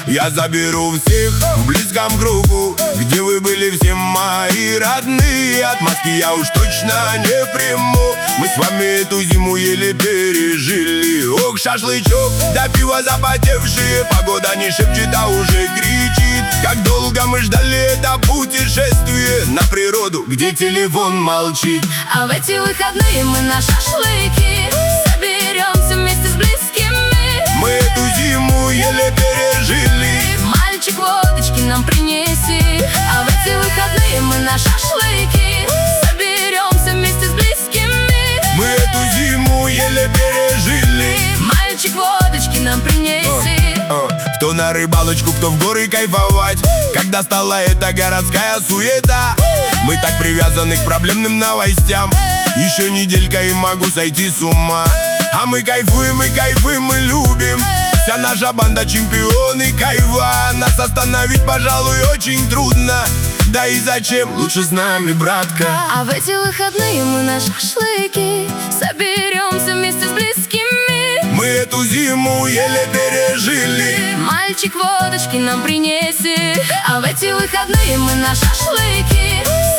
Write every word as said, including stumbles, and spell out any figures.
Я заберу всех в близком кругу, где вы были все мои родные. Отмазки я уж точно не приму. Мы с вами эту зиму еле пережили. Ох, шашлычок, да пиво запотевшие. Погода не шепчет, а уже кричит. Как долго мы ждали это путешествие на природу, где телефон молчит. А в эти выходные мы на шашлыки соберемся вместе с близкими. Мы эту зиму еле пережили. Мальчик, водочки нам принеси. А в эти выходные мы на шашлыки соберемся вместе с близкими. Мы эту зиму еле пережили. Мальчик, водочки нам принеси. а, а. Кто на рыбалочку, кто в горы кайфовать. Когда стала эта городская суета, мы так привязаны к проблемным новостям. Еще неделька и могу сойти с ума. А мы кайфуем, мы кайфуем, мы любим. Вся наша банда чемпионы кайфа. Нас остановить, пожалуй, очень трудно. Да и зачем, лучше с нами, братка. А в эти выходные мы на шашлыки соберемся вместе с близкими. Мы эту зиму еле пережили. Мальчик, водочки нам принеси. А в эти выходные мы на шашлыки